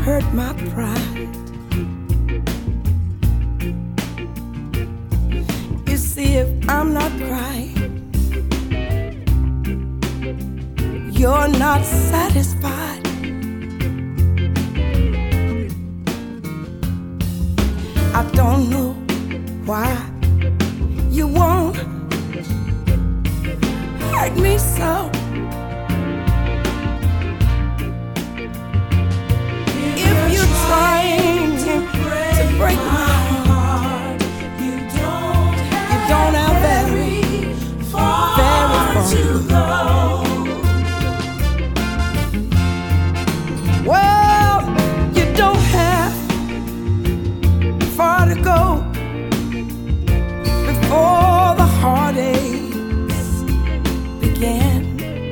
hurt my pride. You see, if I'm not crying, you're not satisfied. I don't know why you won't hurt me so. If you're trying to break my heart, you don't have very far to go. Well, you don't have far to go before the heartaches began.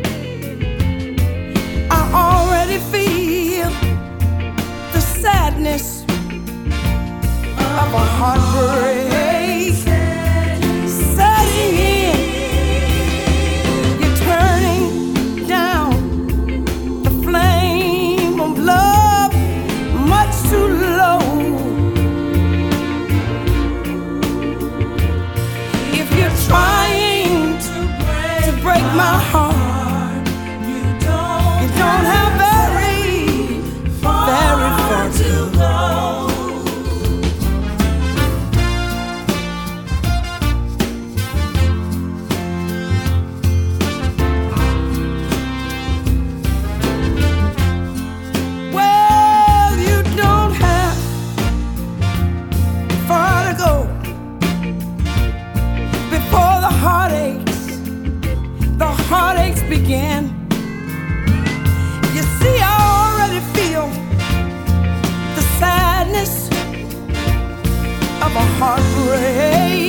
I already feel the sadness of a heartbreak setting in. You're turning down the flame of love much too low. If you're trying to break my heart, you don't have very far to go. Well, you don't have far to go before the heartaches begin. You see, I already feel the sadness of a heartbreak